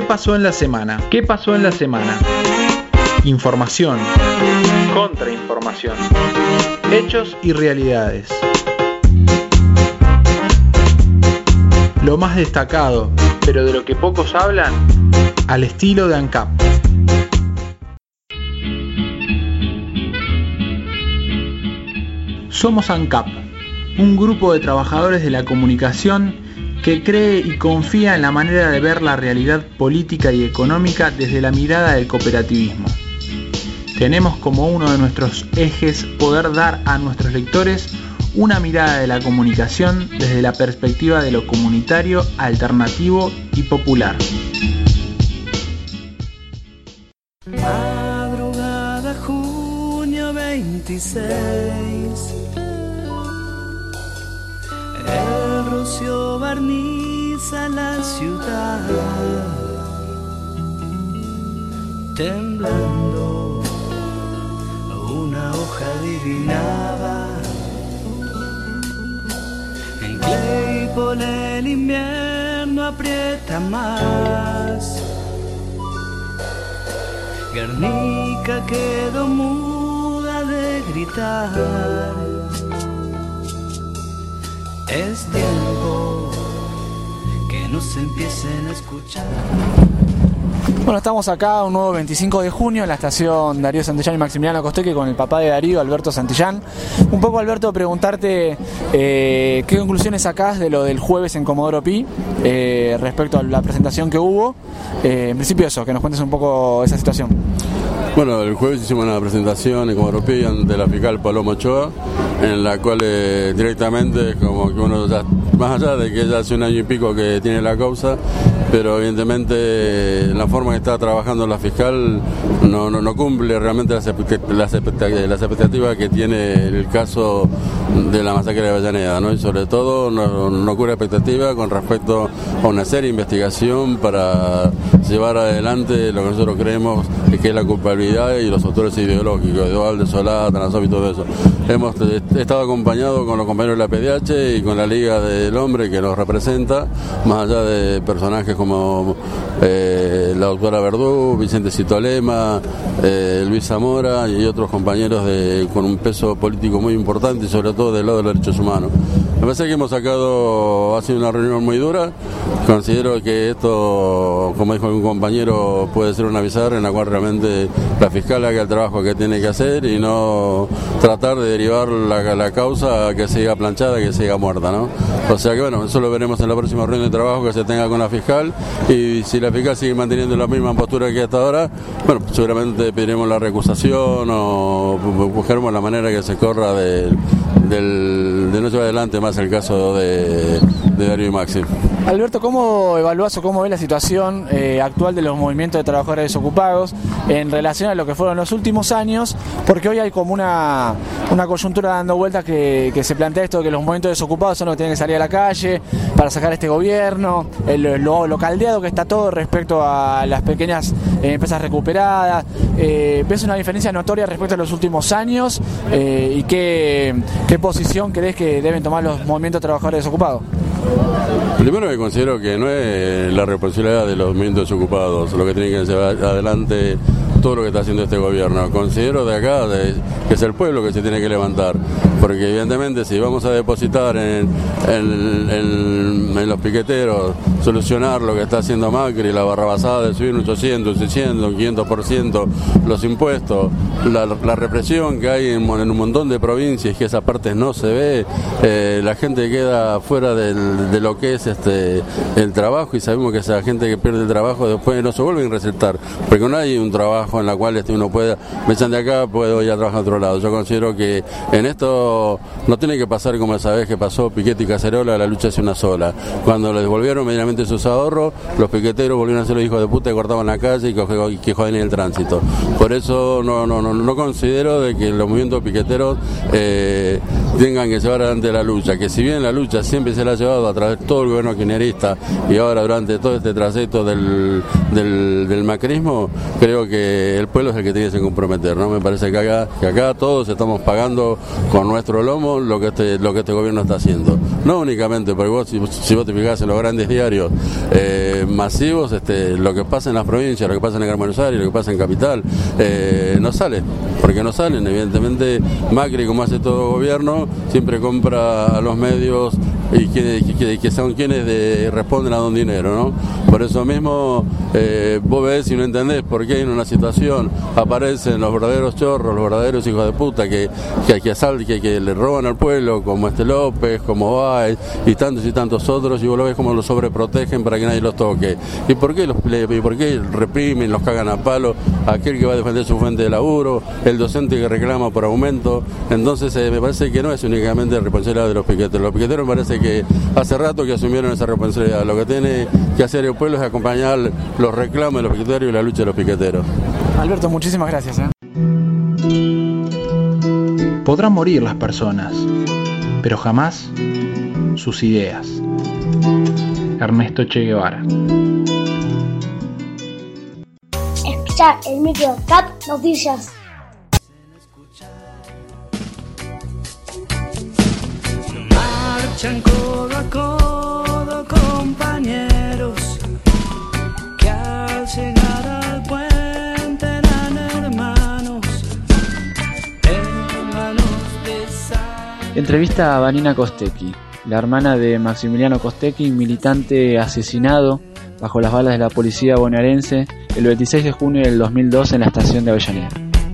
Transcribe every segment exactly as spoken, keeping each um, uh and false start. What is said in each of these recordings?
pasó en la semana? ¿Qué pasó en la semana? Información, contrainformación, hechos y realidades. Lo más destacado, pero de lo que pocos hablan, al estilo de ANCAP. Somos ANCAP, un grupo de trabajadores de la comunicación que cree y confía en la manera de ver la realidad política y económica desde la mirada del cooperativismo. Tenemos como uno de nuestros ejes poder dar a nuestros lectores una mirada de la comunicación desde la perspectiva de lo comunitario, alternativo y popular. Madrugada, junio veintiséis. El rocío barniza la ciudad, temblando una hoja adivinaba. En Claypole el invierno aprieta más. Guernica quedó muda de gritar. Es tiempo que nos empiecen a escuchar. Bueno, estamos acá un nuevo veinticinco de junio en la estación Darío Santillán y Maximiliano Costeque con el papá de Darío, Alberto Santillán. Un poco, Alberto, preguntarte eh, qué conclusiones sacás de lo del jueves en Comodoro Pi eh, respecto a la presentación que hubo. Eh, en principio eso, que nos cuentes un poco esa situación. Bueno, el jueves hicimos una presentación en Comodoro Pi ante la fiscal Paloma Ochoa, en la cual eh, directamente, como que uno ya, más allá de que ya hace un año y pico que tiene la causa, pero evidentemente la forma que está trabajando la fiscal no, no, no cumple realmente las, las, las expectativas que tiene el caso de la masacre de Avellaneda, ¿no? Y sobre todo no, no cubre expectativas con respecto a una seria investigación para llevar adelante lo que nosotros creemos que es la culpabilidad y los autores ideológicos, de Ovalde, Solá, Tanasov y todo eso. Hemos estado acompañados con los compañeros de la P D H y con la Liga del Hombre que nos representa, más allá de personajes como eh, la doctora Verdú, Vicente Citolema, eh, Luis Zamora y otros compañeros de, con un peso político muy importante y sobre todo del lado de los derechos humanos. Me parece que hemos sacado, ha sido una reunión muy dura. Considero que esto, como dijo un compañero, puede ser una pizarra en la cual realmente la fiscal haga el trabajo que tiene que hacer y no tratar de derivar la, la causa a que siga planchada, que siga muerta, ¿no? O sea que bueno, eso lo veremos en la próxima reunión de trabajo que se tenga con la fiscal, y si la fiscal sigue manteniendo la misma postura que hasta ahora, bueno, seguramente pediremos la recusación o buscaremos la manera que se corra de, del, de no llevar adelante más el caso de, de Darío y Maxi. Alberto, ¿cómo evaluás o cómo ves la situación eh, actual de los movimientos de trabajadores desocupados en relación a lo que fueron los últimos años? Porque hoy hay como una, una coyuntura dando vueltas que, que se plantea esto de que los movimientos desocupados son los que tienen que salir a la calle para sacar este gobierno, el, lo, lo caldeado que está todo respecto a las pequeñas eh, empresas recuperadas. Eh, ¿Ves una diferencia notoria respecto a los últimos años? Eh, ¿Y qué, qué posición crees que deben tomar los movimientos de trabajadores desocupados? Primero que considero que no es la responsabilidad de los movimientos desocupados lo que tiene que llevar adelante todo lo que está haciendo este gobierno. Considero de acá de, que es el pueblo que se tiene que levantar, porque evidentemente si vamos a depositar en, en, en, en los piqueteros solucionar lo que está haciendo Macri, la barrabasada de subir un ochocientos, un seiscientos, un quinientos por ciento los impuestos, la, la represión que hay en, en un montón de provincias, que esa parte no se ve, eh, la gente queda fuera del, de lo que es este el trabajo, y sabemos que esa gente que pierde el trabajo después no se vuelve a reinsertar, porque no hay un trabajo en la cual este uno pueda, me echan de acá, puedo ir a trabajar a otro lado. Yo considero que en esto no tiene que pasar como esa vez que pasó Piquete y Cacerola, la lucha es una sola. Cuando les devolvieron medianamente sus ahorros, los piqueteros volvieron a ser los hijos de puta y cortaban la calle y que, y que joden el tránsito. Por eso no, no, no, no considero de que los movimientos piqueteros eh, tengan que llevar adelante la lucha, que si bien la lucha siempre se la ha llevado a través de todo el gobierno kirchnerista y ahora durante todo este trayecto del, del, del macrismo, creo que eh, el pueblo es el que tiene que comprometer, ¿no? Me parece que acá, que acá todos estamos pagando con nuestro lomo lo que este, lo que este gobierno está haciendo. No únicamente, porque vos, si, si vos te fijás en los grandes diarios eh, masivos, este, lo que pasa en las provincias, lo que pasa en el Gran Buenos Aires, lo que pasa en Capital, eh, no sale, porque no salen. Evidentemente, Macri, como hace todo gobierno, siempre compra a los medios y que, que, que son quienes de, responden a un dinero, ¿no? Por eso mismo, eh, vos ves y no entendés por qué en una situación aparecen los verdaderos chorros, los verdaderos hijos de puta que, que, que asaltan, que, que le roban al pueblo, como este López, como Báez y tantos y tantos otros, y vos lo ves como los sobreprotegen para que nadie los toque. ¿Y por qué los y por qué reprimen, los cagan a palo? Aquel que va a defender su fuente de laburo, el docente que reclama por aumento. Entonces eh, me parece que no es únicamente responsabilidad de los piqueteros. Los piqueteros me parece que hace rato que asumieron esa responsabilidad. Lo que tiene que hacer el pueblo es acompañar los reclamos de los piqueteros y la lucha de los piqueteros. Alberto, muchísimas gracias. ¿eh? Podrán morir las personas, pero jamás sus ideas. Ernesto Che Guevara. Escuchar el micro C A P Noticias. Marchan codo a codo, compañeros, que al llegar al puente eran hermanos, hermanos de sangre. Entrevista a Vanina Costecchi, la hermana de Maximiliano Costecchi, militante asesinado bajo las balas de la policía bonaerense el veintiséis de junio del dos mil dos en la estación de Avellaneda.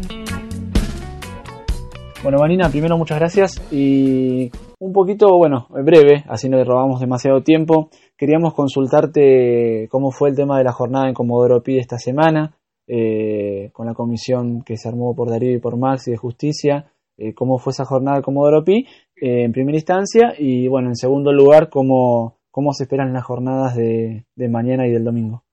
Bueno, Vanina, primero muchas gracias y un poquito, bueno, breve, así no le robamos demasiado tiempo. Queríamos consultarte cómo fue el tema de la jornada en Comodoro Pi esta semana, eh, con la comisión que se armó por Darío y por Maxi de Justicia, eh, cómo fue esa jornada de Comodoro Pi eh, en primera instancia y, bueno, en segundo lugar, cómo, cómo se esperan las jornadas de, de mañana y del domingo.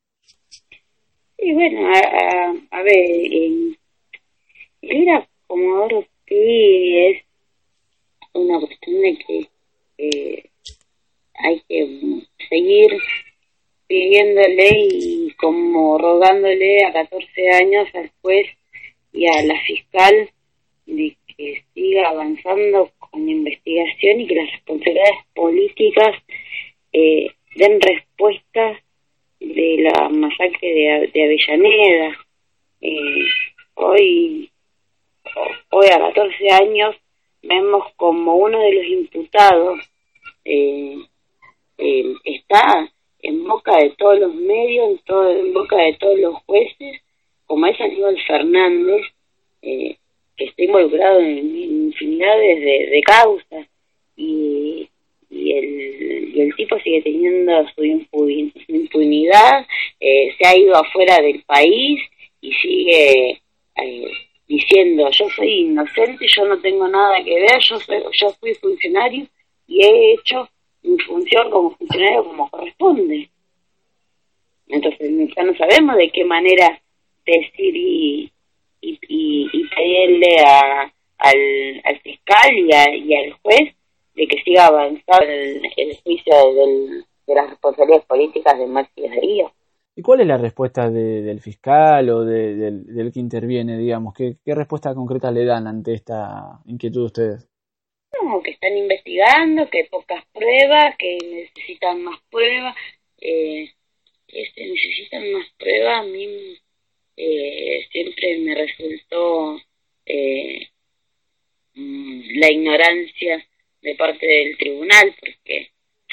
Y bueno, a, a, a ver, eh, ir a Comodoro Pi es una cuestión de que eh, hay que seguir pidiéndole y como rogándole a catorce años al juez y a la fiscal de que siga avanzando con la investigación y que las responsabilidades políticas eh, den respuesta de la masacre de, de Avellaneda. Eh, hoy, hoy a catorce años vemos como uno de los imputados eh, eh, está en boca de todos los medios, en, todo, en boca de todos los jueces, como es Aníbal Fernández, eh, que está involucrado en, en infinidades de, de causas, y, y, el, y el tipo sigue teniendo su impunidad, eh, se ha ido afuera del país y sigue eh, diciendo yo soy inocente, yo no tengo nada que ver, yo soy, yo fui funcionario y he hecho mi función como funcionario como corresponde. Entonces ya no sabemos de qué manera decir y, y, y, y pedirle a, al, al fiscal y, a, y al juez de que siga avanzando el, el juicio del, de las responsabilidades políticas de Maxi Darío. ¿Y cuál es la respuesta de, del fiscal o de, del, del que interviene, digamos? ¿Qué, ¿Qué respuesta concreta le dan ante esta inquietud de ustedes? No, que están investigando, que pocas pruebas, que necesitan más pruebas, eh, que se necesitan más pruebas. A mí eh, siempre me resultó eh, la ignorancia de parte del tribunal, porque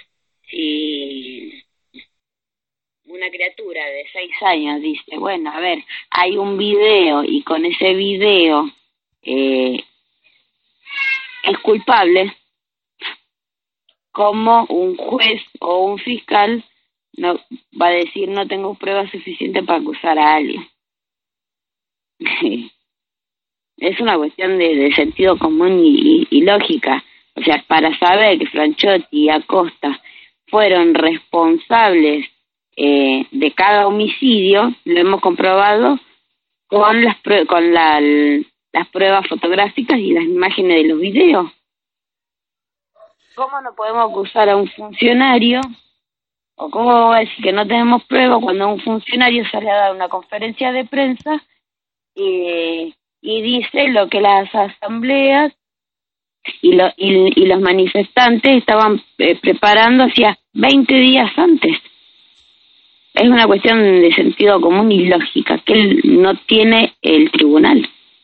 si una criatura de seis años dice, bueno, a ver, hay un video y con ese video eh, es culpable, como un juez o un fiscal no va a decir no tengo pruebas suficientes para acusar a alguien. Es una cuestión de, de sentido común y, y, y lógica. O sea, para saber que Franchotti y Acosta fueron responsables eh, de cada homicidio, lo hemos comprobado con las prue- con la, las pruebas fotográficas y las imágenes de los videos. ¿Cómo no podemos acusar a un funcionario? ¿O cómo vamos a decir que no tenemos pruebas cuando un funcionario sale a dar una conferencia de prensa eh, y dice lo que las asambleas y, lo, y, y los manifestantes estaban eh, preparando hacía veinte días antes. Es una cuestión de sentido común y lógica que no tiene el tribunal.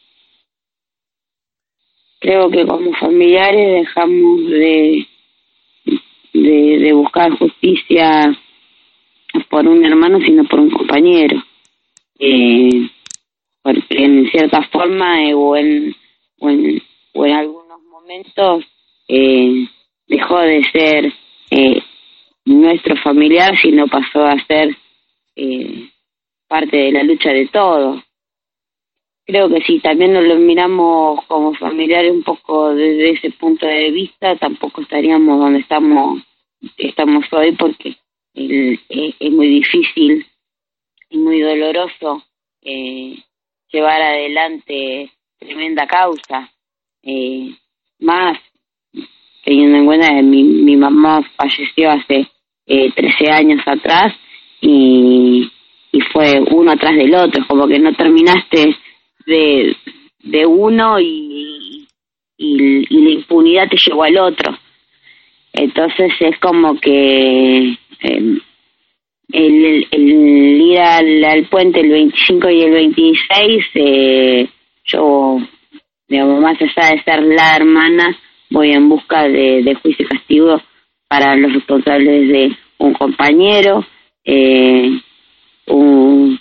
Creo que como familiares dejamos de, de, de buscar justicia por un hermano, sino por un compañero. Eh, porque en cierta forma eh, o, en, o, en, o en algunos momentos eh, dejó de ser eh, nuestro familiar, sino pasó a ser eh, parte de la lucha de todos. Creo que si también nos lo miramos como familiares un poco desde ese punto de vista, tampoco estaríamos donde estamos estamos hoy, porque el, es, es muy difícil y muy doloroso eh, llevar adelante tremenda causa, eh, más teniendo en cuenta que mi, mi mamá falleció hace eh, trece años atrás y, y fue uno atrás del otro, como que no terminaste de, de uno y, y, y la impunidad te llevó al otro. Entonces es como que eh, el, el, el ir al, al puente el veinticinco y el veintiséis, eh, yo, digamos, más allá de ser la hermana, voy en busca de, de juicio y castigo para los responsables de un compañero, eh, un,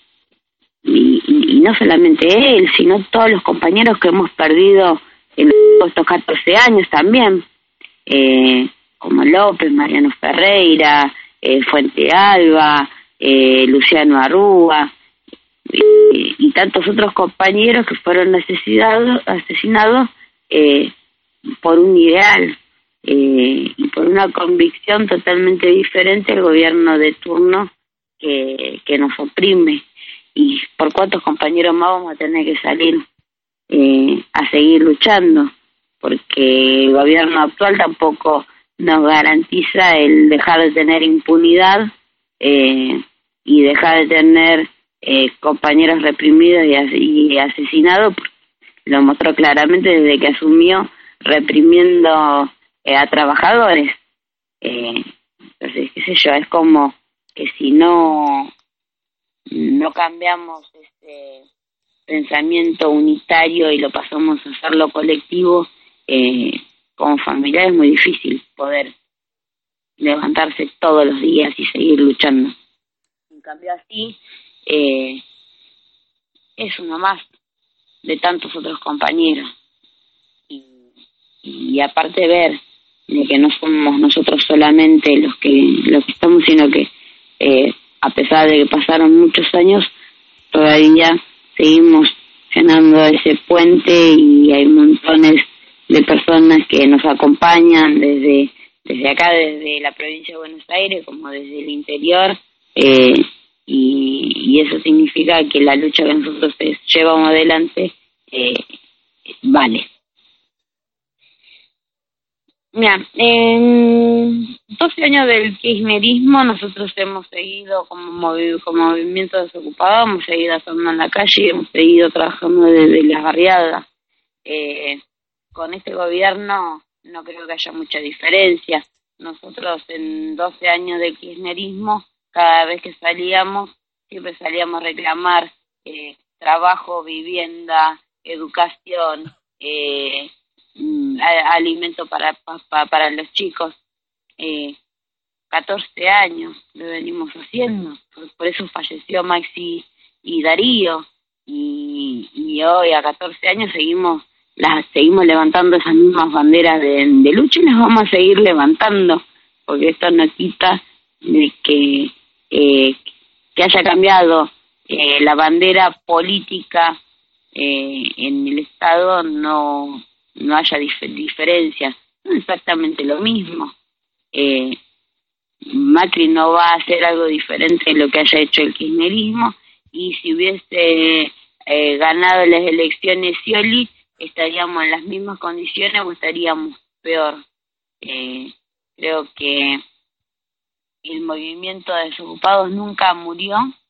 y, y no solamente él, sino todos los compañeros que hemos perdido en estos catorce años también, eh, como López, Mariano Ferreira, eh, Fuente Alba, eh, Luciano Arrúa, y, y tantos otros compañeros que fueron asesinados, asesinados eh, por un ideal eh, y por una convicción totalmente diferente al gobierno de turno que, que nos oprime. ¿Y por cuántos compañeros más vamos a tener que salir eh, a seguir luchando? Porque el gobierno actual tampoco nos garantiza el dejar de tener impunidad eh, y dejar de tener eh, compañeros reprimidos y, as y asesinados. Lo mostró claramente desde que asumió, reprimiendo eh, a trabajadores. Eh, entonces, qué sé yo, es como que si no no cambiamos ese pensamiento unitario y lo pasamos a hacerlo colectivo, eh, como familia es muy difícil poder levantarse todos los días y seguir luchando. En cambio así, eh, es uno más de tantos otros compañeros. Y, y aparte ver de que no somos nosotros solamente los que los que estamos, sino que eh, a pesar de que pasaron muchos años, todavía seguimos llenando ese puente y hay montones de personas que nos acompañan desde desde acá, desde la provincia de Buenos Aires, como desde el interior, eh, y, y eso significa que la lucha que nosotros llevamos adelante eh, vale. Mira, en doce años del kirchnerismo nosotros hemos seguido como, movi como movimiento desocupado, hemos seguido haciendo en la calle, hemos seguido trabajando desde las barriadas. Eh, con este gobierno no creo que haya mucha diferencia. Nosotros en doce años del kirchnerismo, cada vez que salíamos, siempre salíamos a reclamar eh, trabajo, vivienda, educación, eh, alimento para, para para los chicos. eh, catorce años lo venimos haciendo, por, por eso falleció Maxi y Darío, y, y hoy a catorce años seguimos las seguimos levantando esas mismas banderas de, de lucha y las vamos a seguir levantando, porque esto no quita de que eh, que haya cambiado eh, la bandera política eh, en el Estado, no no haya dif diferencia, no exactamente lo mismo. Eh, Macri no va a hacer algo diferente de lo que haya hecho el kirchnerismo, y si hubiese eh, ganado las elecciones Scioli, estaríamos en las mismas condiciones o estaríamos peor. Eh, creo que el movimiento de desocupados nunca murió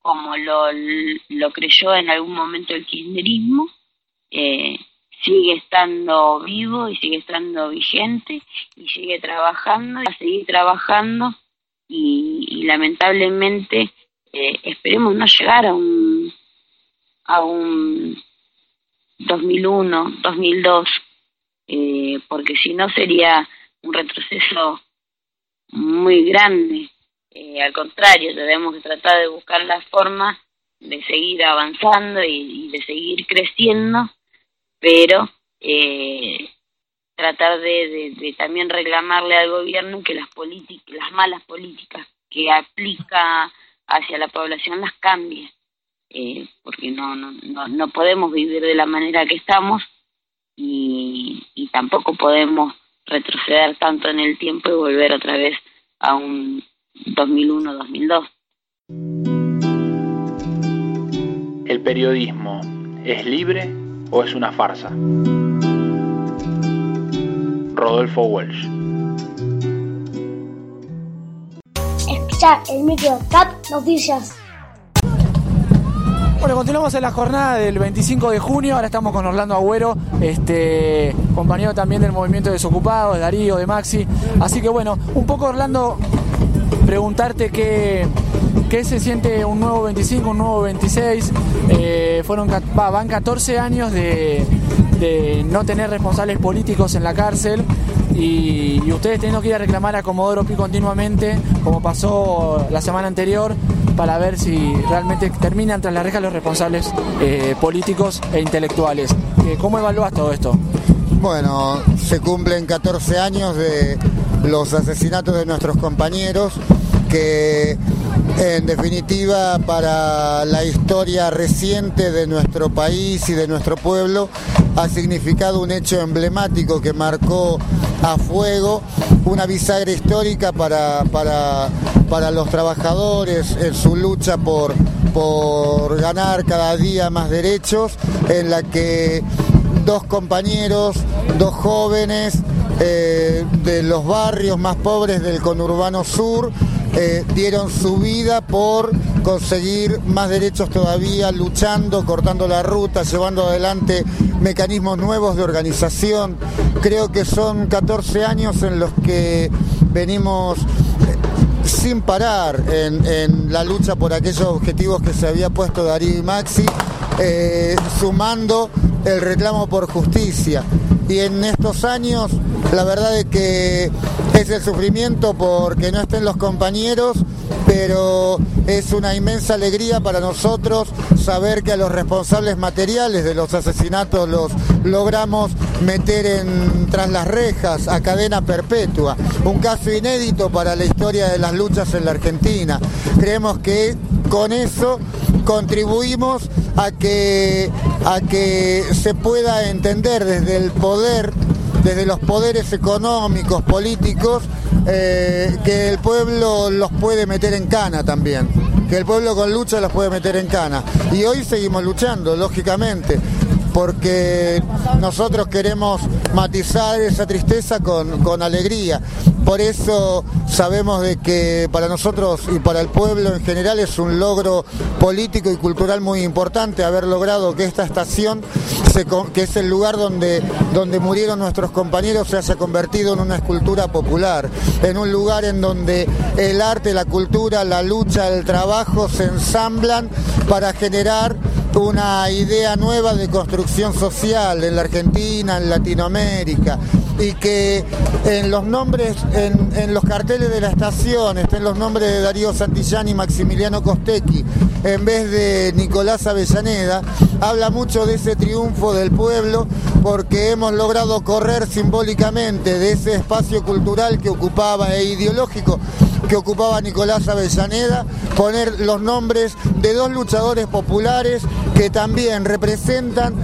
como lo, lo creyó en algún momento el kirchnerismo, eh, sigue estando vivo y sigue estando vigente y sigue trabajando y va a seguir trabajando y, y lamentablemente eh, esperemos no llegar a un a un dos mil uno, dos mil dos, eh, porque si no sería un retroceso muy grande. Eh, al contrario, tenemos que tratar de buscar la forma de seguir avanzando y, y de seguir creciendo, pero eh, tratar de, de, de también reclamarle al gobierno que las políticas, las malas políticas que aplica hacia la población las cambie, eh, porque no, no no no podemos vivir de la manera que estamos y, y tampoco podemos retroceder tanto en el tiempo y volver otra vez a un dos mil uno, dos mil dos. ¿El periodismo es libre o es una farsa? Rodolfo Walsh. Escucha el micro Cap Noticias. Bueno, continuamos en la jornada del veinticinco de junio, ahora estamos con Orlando Agüero, este, compañero también del Movimiento Desocupados, de Darío, de Maxi, así que bueno, un poco Orlando, preguntarte qué, qué se siente un nuevo veinticinco, un nuevo veintiséis, eh, fueron, va, van catorce años de, de no tener responsables políticos en la cárcel y, y ustedes teniendo que ir a reclamar a Comodoro Pi continuamente, como pasó la semana anterior, para ver si realmente terminan tras las rejas los responsables eh, políticos e intelectuales. Eh, ¿Cómo evalúas todo esto? Bueno, se cumplen catorce años de los asesinatos de nuestros compañeros, que en definitiva para la historia reciente de nuestro país y de nuestro pueblo ha significado un hecho emblemático que marcó a fuego una bisagra histórica para, para, para los trabajadores en su lucha por, por ganar cada día más derechos, en la que dos compañeros, dos jóvenes eh, de los barrios más pobres del conurbano sur eh, dieron su vida por conseguir más derechos todavía, luchando, cortando la ruta, llevando adelante mecanismos nuevos de organización. Creo que son catorce años en los que venimos sin parar en, en la lucha por aquellos objetivos que se había puesto Darío y Maxi, eh, sumando el reclamo por justicia. Y en estos años, la verdad es que es el sufrimiento porque no estén los compañeros, pero es una inmensa alegría para nosotros saber que a los responsables materiales de los asesinatos los logramos meter en, tras las rejas a cadena perpetua. Un caso inédito para la historia de las luchas en la Argentina. Creemos que con eso contribuimos a que, a que se pueda entender desde el poder, desde los poderes económicos, políticos, eh, que el pueblo los puede meter en cana también, que el pueblo con lucha los puede meter en cana. Y hoy seguimos luchando, lógicamente, porque nosotros queremos matizar esa tristeza con, con alegría. Por eso sabemos de que para nosotros y para el pueblo en general es un logro político y cultural muy importante haber logrado que esta estación, se, que es el lugar donde, donde murieron nuestros compañeros, se haya convertido en una escultura popular, en un lugar en donde el arte, la cultura, la lucha, el trabajo se ensamblan para generar una idea nueva de construcción social en la Argentina, en Latinoamérica, y que en los nombres, en, en los carteles de la estación estén los nombres de Darío Santillán y Maximiliano Costecchi en vez de Nicolás Avellaneda, habla mucho de ese triunfo del pueblo, porque hemos logrado correr simbólicamente de ese espacio cultural que ocupaba e ideológico que ocupaba Nicolás Avellaneda, poner los nombres de dos luchadores populares que también representan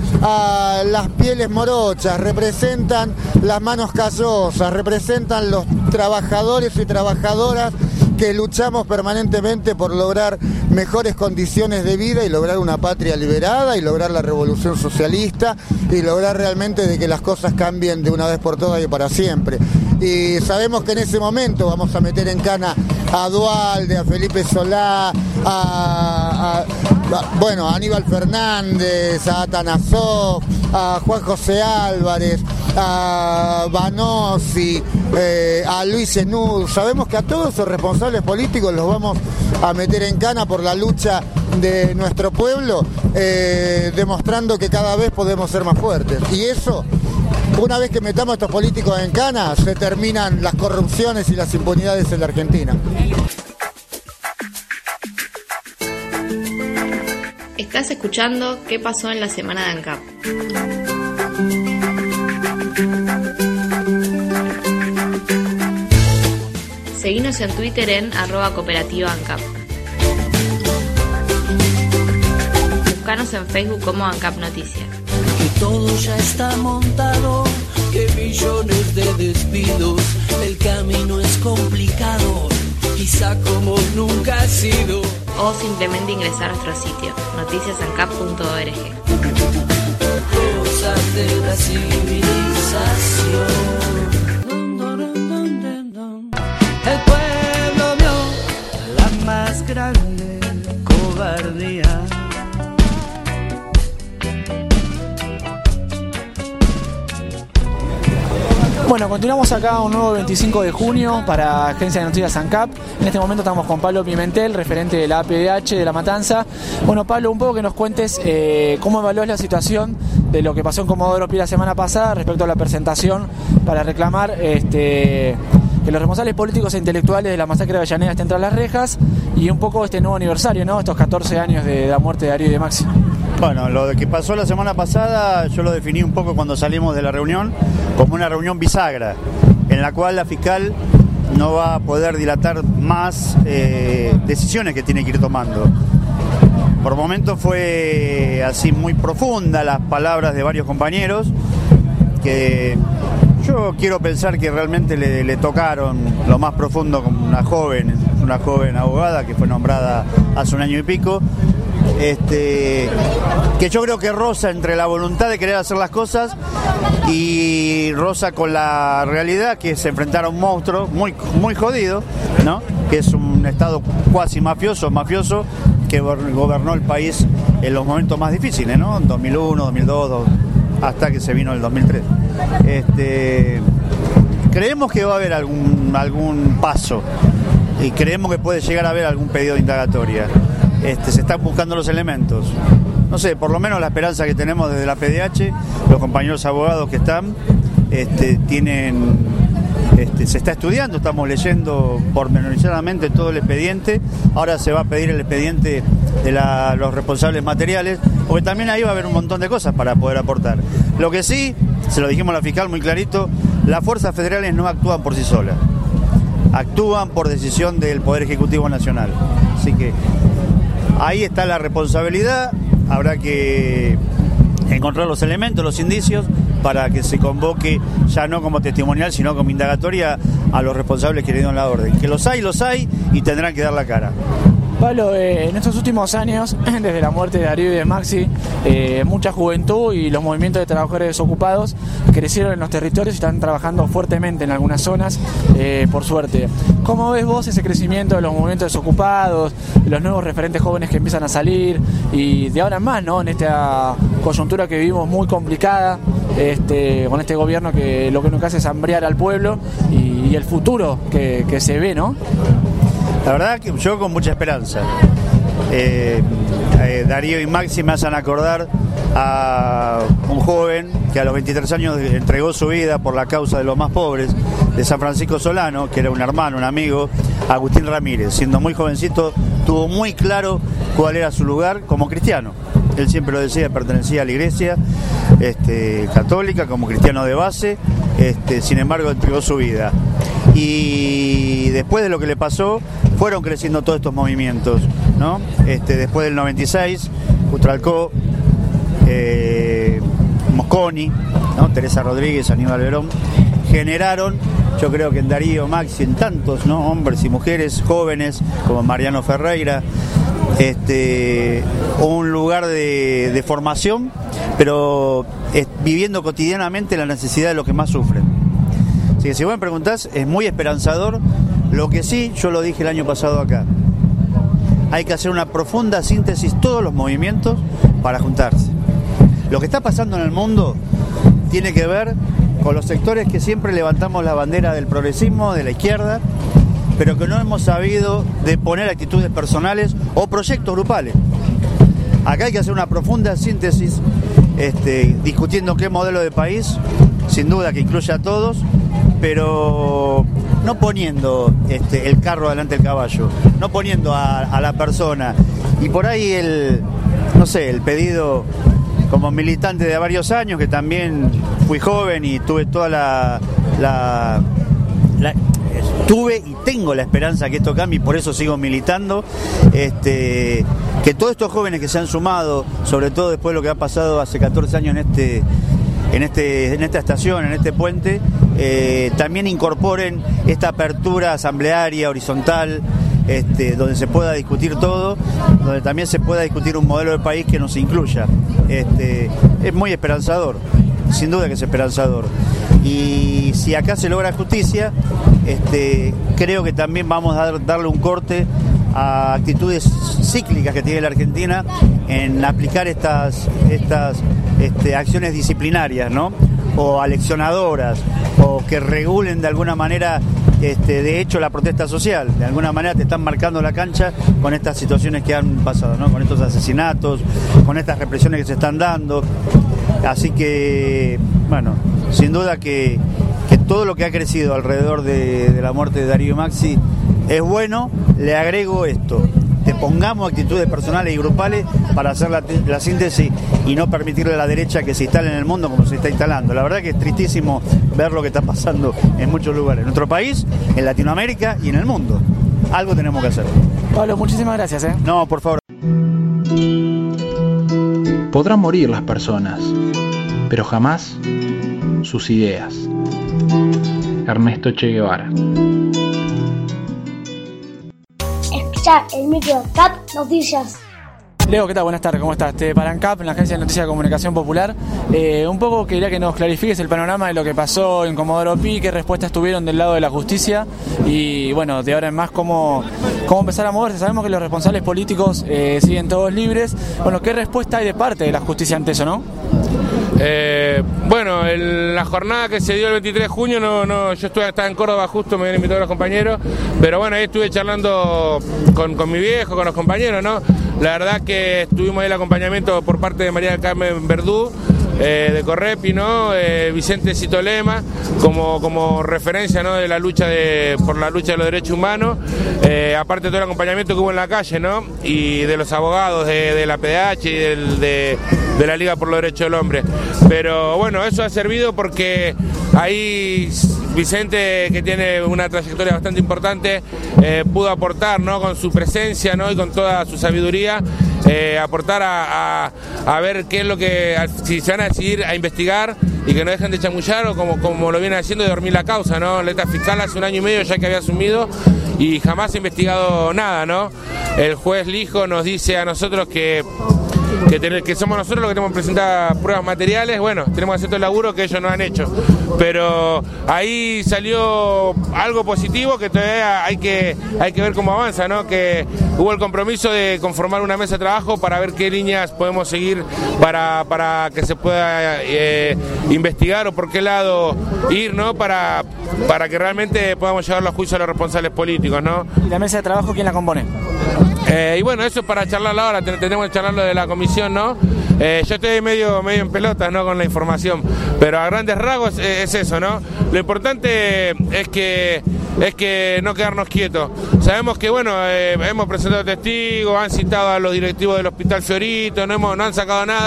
a las pieles morochas, representan las manos callosas, representan los trabajadores y trabajadoras que luchamos permanentemente por lograr mejores condiciones de vida y lograr una patria liberada y lograr la revolución socialista y lograr realmente de que las cosas cambien de una vez por todas y para siempre. Y sabemos que en ese momento vamos a meter en cana a Duhalde, a Felipe Solá, a, a, a bueno, a Aníbal Fernández, a Atanasov, a Juan José Álvarez, a Banossi, eh, a Luis Enud. Sabemos que a todos esos responsables políticos los vamos a meter en cana por la lucha de nuestro pueblo, eh, demostrando que cada vez podemos ser más fuertes. Y eso, una vez que metamos a estos políticos en cana, se terminan las corrupciones y las impunidades en la Argentina. Estás escuchando ¿Qué pasó en la semana de ANCAP? Seguinos en Twitter en arroba cooperativa ANCAP. Buscanos en Facebook como ANCAP Noticias. Que todo ya está montado, que millones de despidos, el camino es complicado, quizá como nunca ha sido. O simplemente ingresar a nuestro sitio, noticias ancap punto org. Cosas de la civilización. El pueblo vio la más grande cobardía. Bueno, continuamos acá un nuevo veinticinco de junio para Agencia de Noticias ANCAP. En este momento estamos con Pablo Pimentel, referente de la A P D H de La Matanza. Bueno, Pablo, un poco que nos cuentes eh, cómo evaluás la situación de lo que pasó en Comodoro Pi la semana pasada respecto a la presentación para reclamar este, que los responsables políticos e intelectuales de la masacre de Avellaneda estén tras las rejas, y un poco este nuevo aniversario, ¿no? Estos catorce años de la muerte de Darío y de Maxi. Bueno, lo que pasó la semana pasada yo lo definí un poco cuando salimos de la reunión como una reunión bisagra, en la cual la fiscal no va a poder dilatar más eh, decisiones que tiene que ir tomando. Por momentos fue así muy profunda las palabras de varios compañeros que yo quiero pensar que realmente le, le tocaron lo más profundo como una joven, una joven abogada que fue nombrada hace un año y pico. Este, que yo creo que roza entre la voluntad de querer hacer las cosas y roza con la realidad, que es enfrentar a un monstruo muy, muy jodido, ¿no? Que es un estado cuasi mafioso, mafioso, que gobernó el país en los momentos más difíciles, ¿no? En dos mil uno, dos mil dos, hasta que se vino el dos mil tres. Este, creemos que va a haber algún, algún paso y creemos que puede llegar a haber algún pedido de indagatoria. Este, se están buscando los elementos. No sé, por lo menos la esperanza que tenemos desde la P D H, los compañeros abogados que están, este, tienen, este, se está estudiando, estamos leyendo pormenorizadamente todo el expediente. Ahora se va a pedir el expediente de la, los responsables materiales, porque también ahí va a haber un montón de cosas para poder aportar. Lo que sí, se lo dijimos a la fiscal muy clarito, las fuerzas federales no actúan por sí solas, actúan por decisión del Poder Ejecutivo Nacional. Así que ahí está la responsabilidad, habrá que encontrar los elementos, los indicios, para que se convoque ya no como testimonial, sino como indagatoria a los responsables que le dieron la orden. Que los hay, los hay, y tendrán que dar la cara. Pablo, eh, en estos últimos años, desde la muerte de Darío y de Maxi, eh, mucha juventud y los movimientos de trabajadores desocupados crecieron en los territorios y están trabajando fuertemente en algunas zonas, eh, por suerte. ¿Cómo ves vos ese crecimiento de los movimientos desocupados, de los nuevos referentes jóvenes que empiezan a salir y de ahora en más, ¿no? En esta coyuntura que vivimos muy complicada, este, con este gobierno que lo que nunca hace es hambriar al pueblo y, y el futuro que, que se ve, ¿no? La verdad que yo con mucha esperanza. Eh, eh, Darío y Maxi me hacen acordar a un joven que a los veintitrés años entregó su vida por la causa de los más pobres, de San Francisco Solano, que era un hermano, un amigo, Agustín Ramírez. Siendo muy jovencito, tuvo muy claro cuál era su lugar como cristiano. Él siempre lo decía, pertenecía a la iglesia este, católica como cristiano de base, este, sin embargo entregó su vida. Y después de lo que le pasó, fueron creciendo todos estos movimientos, ¿no? Este, después del noventa y seis, Utralcó, eh, Mosconi, ¿no? Teresa Rodríguez, Aníbal Verón, generaron, yo creo que en Darío, Maxi, en tantos, ¿no? Hombres y mujeres jóvenes como Mariano Ferreira, este, un lugar de, de formación, pero es, viviendo cotidianamente la necesidad de los que más sufren. Así que si vos me preguntás, es muy esperanzador. Lo que sí, yo lo dije el año pasado acá, hay que hacer una profunda síntesis, todos los movimientos, para juntarse. Lo que está pasando en el mundo tiene que ver con los sectores que siempre levantamos la bandera del progresismo, de la izquierda, pero que no hemos sabido de poner actitudes personales o proyectos grupales. Acá hay que hacer una profunda síntesis, este, discutiendo qué modelo de país, sin duda que incluye a todos, pero no poniendo este, el carro delante del caballo, no poniendo a, a la persona. Y por ahí el, no sé, el pedido como militante de varios años, que también fui joven y tuve toda la, la, la tuve y tengo la esperanza que esto cambie, y por eso sigo militando, este, que todos estos jóvenes que se han sumado, sobre todo después de lo que ha pasado hace catorce años en este en este en esta estación, en este puente, eh, también incorporen esta apertura asamblearia, horizontal, Este, donde se pueda discutir todo, donde también se pueda discutir un modelo de país que nos incluya. Este, es muy esperanzador, sin duda que es esperanzador. Y si acá se logra justicia, este, creo que también vamos a dar, darle un corte a actitudes cíclicas que tiene la Argentina en aplicar estas, estas este, acciones disciplinarias, ¿no? O aleccionadoras, o que regulen de alguna manera, este, de hecho, la protesta social. De alguna manera te están marcando la cancha con estas situaciones que han pasado, ¿no? Con estos asesinatos, con estas represiones que se están dando. Así que, bueno, sin duda que, que todo lo que ha crecido alrededor de, de la muerte de Darío Maxi es bueno. Le agrego esto: te pongamos actitudes personales y grupales para hacer la, la síntesis y no permitirle a la derecha que se instale en el mundo como se está instalando. La verdad que es tristísimo ver lo que está pasando en muchos lugares, en nuestro país, en Latinoamérica y en el mundo. Algo tenemos que hacer. Pablo, muchísimas gracias, ¿eh? No, por favor. Podrán morir las personas, pero jamás sus ideas. Ernesto Che Guevara. Escuchar el micro C A P Noticias. Leo, ¿qué tal? Buenas tardes, ¿cómo estás? Te para ANCAP, en la Agencia de Noticias de Comunicación Popular. Eh, un poco quería que nos clarifiques el panorama de lo que pasó en Comodoro Pi, qué respuestas tuvieron del lado de la justicia y, bueno, de ahora en más, cómo, cómo empezar a moverse. Sabemos que los responsables políticos eh, siguen todos libres. Bueno, ¿qué respuesta hay de parte de la justicia ante eso, no? Eh, bueno, el, la jornada que se dio el veintitrés de junio, no, no, yo estuve, estaba en Córdoba justo, me habían invitado los compañeros, pero bueno, ahí estuve charlando con, con mi viejo, con los compañeros, ¿no? La verdad que estuvimos ahí el acompañamiento por parte de María del Carmen Verdú, eh, de Correpi, ¿no? Eh, Vicente Citolema, como, como referencia, ¿no? de la lucha de, por la lucha de los derechos humanos, eh, aparte de todo el acompañamiento que hubo en la calle, ¿no? Y de los abogados de, de la P D H y del, de, de la Liga por los Derechos del Hombre. Pero bueno, eso ha servido porque ahí Vicente, que tiene una trayectoria bastante importante, eh, pudo aportar, ¿no? con su presencia, ¿no? y con toda su sabiduría, eh, aportar a, a, a ver qué es lo que, si se van a decidir a investigar y que no dejen de chamullar, o como, como lo viene haciendo, de dormir la causa, ¿no? La fiscal hace un año y medio ya que había asumido y jamás ha investigado nada, ¿no? El juez Lijo nos dice a nosotros que Que, tener, que somos nosotros los que tenemos que presentar pruebas materiales. Bueno, tenemos que hacer todo el laburo que ellos no han hecho, pero ahí salió algo positivo que todavía hay que, hay que ver cómo avanza, ¿no? Que hubo el compromiso de conformar una mesa de trabajo para ver qué líneas podemos seguir para, para que se pueda eh, investigar o por qué lado ir, ¿no? Para, para que realmente podamos llevar los juicios a los responsables políticos, ¿no? ¿Y la mesa de trabajo quién la compone? Eh, y bueno, eso es para charlarlo ahora, tenemos que charlarlo de la comisión, ¿no? Eh, yo estoy medio, medio en pelotas, ¿no? Con la información, pero a grandes rasgos eh, es eso, ¿no? Lo importante es que es que no quedarnos quietos. Sabemos que, bueno, eh, hemos presentado testigos, han citado a los directivos del Hospital Fiorito, no, hemos, no han sacado nada,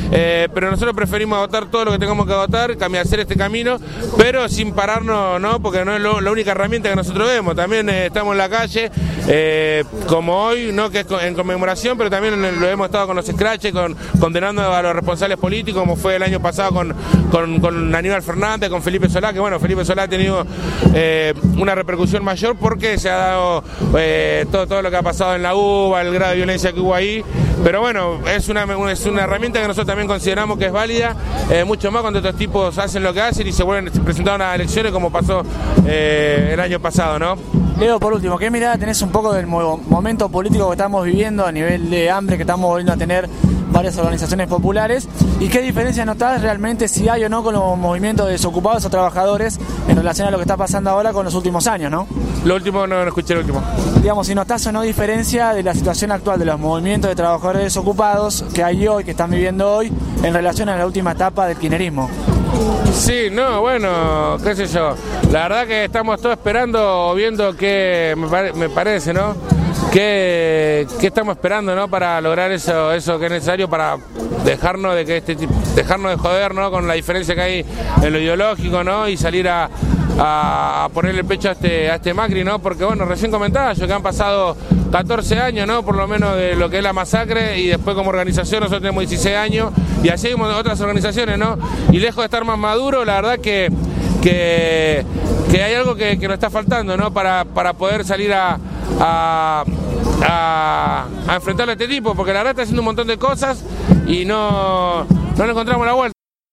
eh, pero nosotros preferimos agotar todo lo que tengamos que agotar, cambiar, hacer este camino, pero sin pararnos, ¿no? Porque no es lo, la única herramienta que nosotros vemos, también eh, estamos en la calle, eh, como hoy, ¿no? Que es en conmemoración, pero también lo hemos estado con los scratches, con, condenando a los responsables políticos, como fue el año pasado con, con, con Aníbal Fernández, con Felipe Solá, que bueno, Felipe Solá ha tenido eh, una repercusión mayor porque se ha dado eh, todo, todo lo que ha pasado en la U B A, el grado de violencia que hubo ahí, pero bueno, es una, es una herramienta que nosotros también consideramos que es válida, eh, mucho más cuando estos tipos hacen lo que hacen y se vuelven a presentar a unas elecciones como pasó eh, el año pasado, ¿no? Leo, por último, ¿qué mirada tenés un poco del momento político que estamos viviendo a nivel de hambre que estamos volviendo a tener varias organizaciones populares? ¿Y qué diferencia notás realmente si hay o no con los movimientos de desocupados o trabajadores en relación a lo que está pasando ahora con los últimos años, ¿no? Lo último, no, no escuché lo último. Digamos, si notás o no diferencia de la situación actual de los movimientos de trabajadores desocupados que hay hoy, que están viviendo hoy, en relación a la última etapa del kirchnerismo. Sí, no, bueno, qué sé yo. La verdad que estamos todos esperando, viendo que me, pare, me parece, ¿no? ¿Qué, qué estamos esperando, ¿no? Para lograr eso, eso que es necesario para dejarnos de que este dejarnos de joder, ¿no? Con la diferencia que hay en lo ideológico, ¿no? Y salir a, a, a ponerle el pecho a este, a este Macri, ¿no? Porque bueno, recién comentaba yo que han pasado catorce años, ¿no? Por lo menos de lo que es la masacre, y después como organización nosotros tenemos dieciséis años y así hay otras organizaciones, ¿no? Y lejos de estar más maduro, la verdad que que, que hay algo que, que nos está faltando, ¿no? Para, para poder salir a, a, a, a enfrentar a este tipo, porque la verdad está haciendo un montón de cosas y no, no le encontramos la vuelta.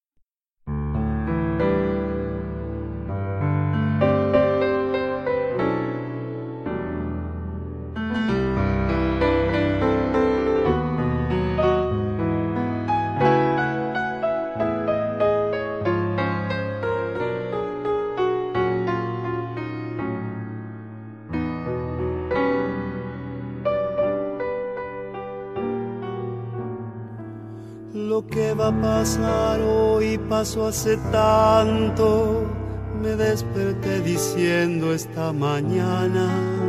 Lo que va a pasar hoy pasó hace tanto, me desperté diciendo esta mañana,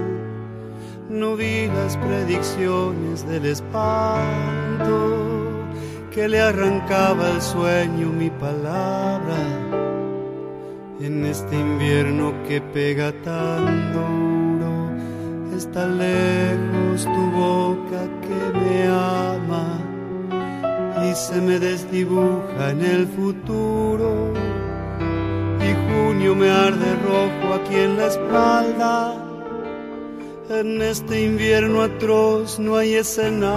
no vi las predicciones del espanto, que le arrancaba el sueño mi palabra, en este invierno que pega tan duro, está lejos tu boca que me ama, y se me desdibuja en el futuro, y junio me arde rojo aquí en la espalda. En este invierno atroz no hay escenario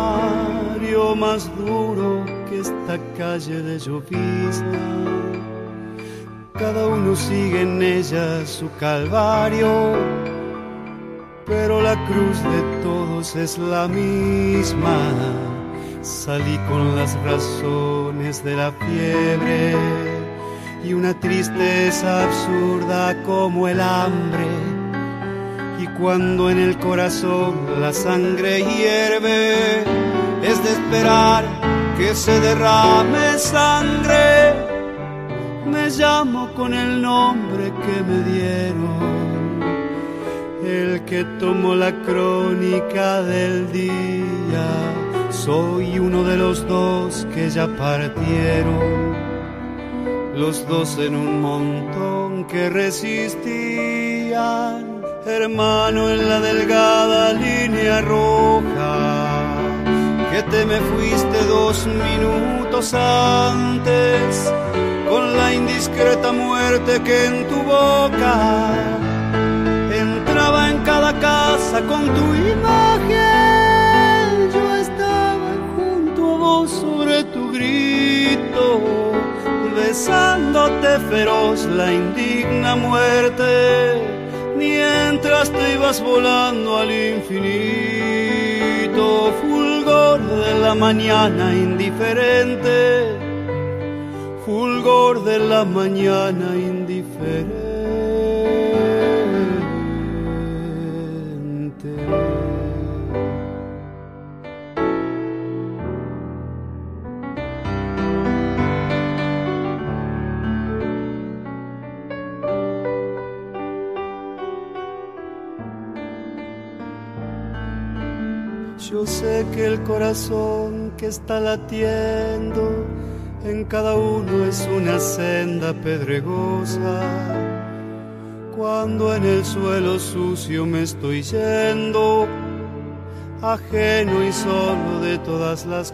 más duro que esta calle de llovizna. Cada uno sigue en ella su calvario, pero la cruz de todos es la misma. Salí con las razones de la fiebre y una tristeza absurda como el hambre. Y cuando en el corazón la sangre hierve, es de esperar que se derrame sangre. Me llamo con el nombre que me dieron, el que tomó la crónica del día. Soy uno de los dos que ya partieron, los dos en un montón que resistían, hermano en la delgada línea roja, que te me fuiste dos minutos antes, con la indiscreta muerte que en tu boca entraba en cada casa con tu imagen. Sobre tu grito, besándote feroz la indigna muerte, mientras te ibas volando al infinito, fulgor de la mañana indiferente, fulgor de la mañana indiferente. Yo sé que el corazón que está latiendo en cada uno es una senda pedregosa. Cuando en el suelo sucio me estoy yendo, ajeno y solo de todas las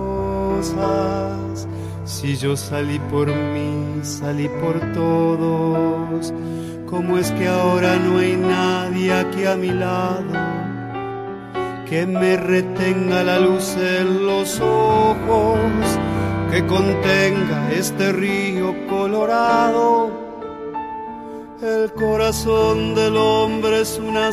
cosas. Si yo salí por mí, salí por todos, ¿cómo es que ahora no hay nadie aquí a mi lado que me retenga la luz en los ojos, que contenga este río colorado? El corazón del hombre es una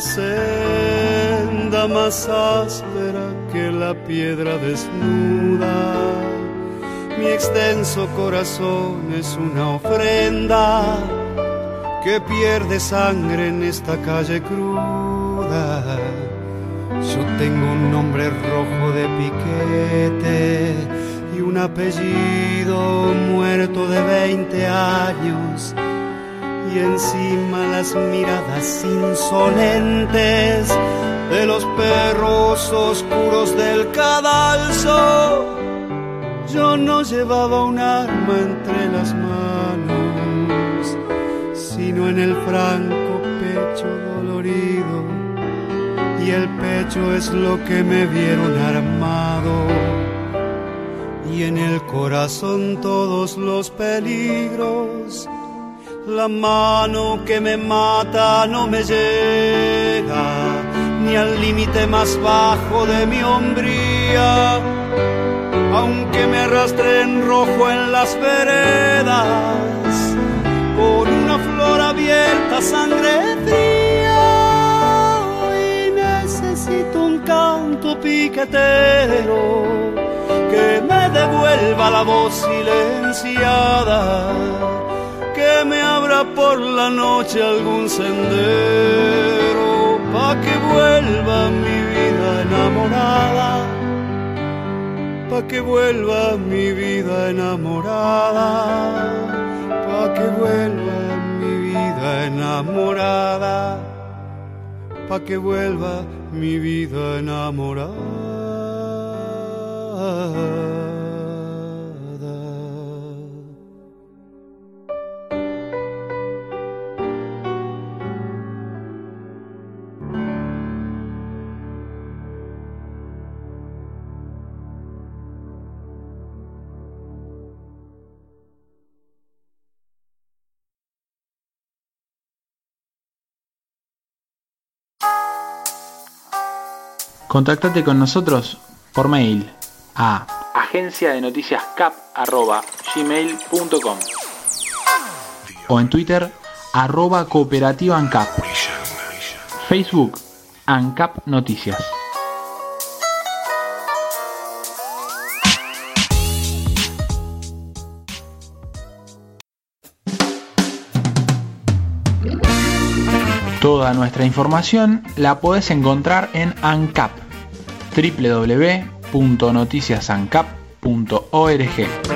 senda más áspera que la piedra desnuda. Mi extenso corazón es una ofrenda que pierde sangre en esta calle cruda. Yo tengo un nombre rojo de piquete y un apellido muerto de veinte años, y encima las miradas insolentes de los perros oscuros del cadalso. Yo no llevaba un arma entre las manos, sino en el franco pecho dolorido, y el pecho es lo que me vieron armado, y en el corazón todos los peligros. La mano que me mata no me llega ni al límite más bajo de mi hombría, aunque me arrastre en rojo en las veredas con una flor abierta, sangre fría. Y necesito un canto piquetero que me devuelva la voz silenciada, que me abra por la noche algún sendero, pa' que vuelva mi vida enamorada, pa' que vuelva mi vida enamorada, pa' que vuelva mi vida enamorada, pa' que vuelva mi vida enamorada. Contactate con nosotros por mail a agencia de noticias cap arroba gmail punto com o en Twitter arroba cooperativa ANCAP, Facebook ANCAP Noticias. Toda nuestra información la podés encontrar en ANCAP, doble u doble u doble u punto noticias ancap punto org.